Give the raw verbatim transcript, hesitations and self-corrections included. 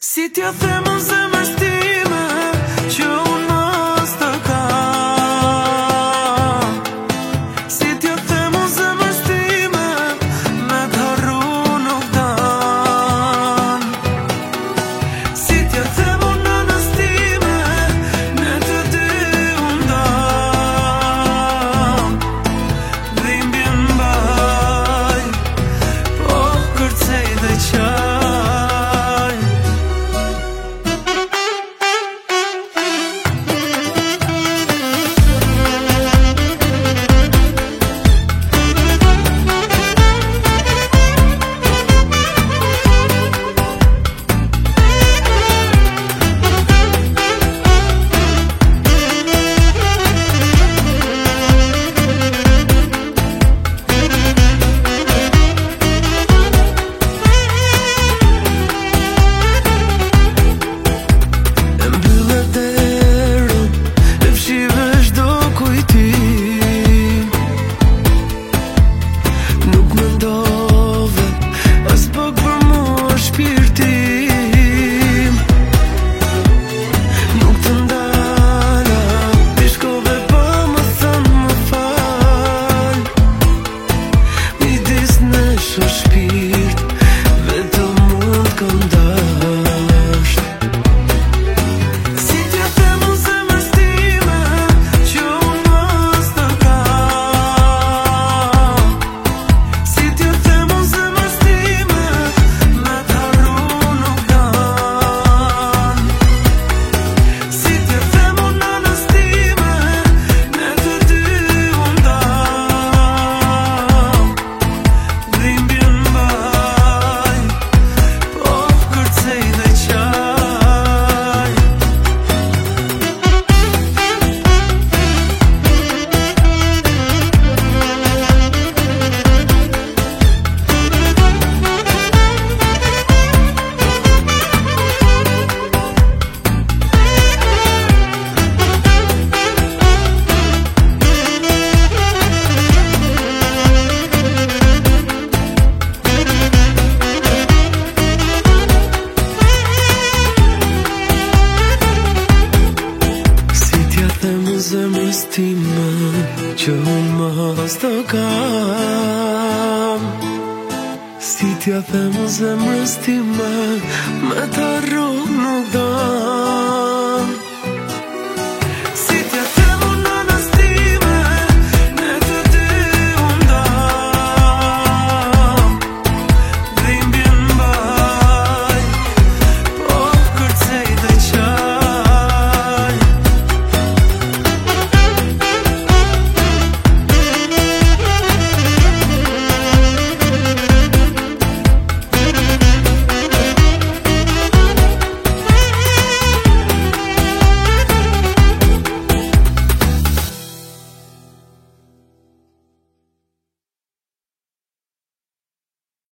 Si t'ja them unë zemrës time që unë mos të kam. Si t'ja them unë zemrës time me t'harru nuk dan. Si t'ja them unë nënës time ne të dy unë dam. Dhimbjen mbaj po kërcej dhe qaj. Zemrës time që unë mos të kam. Si t'ja them zemrës time me të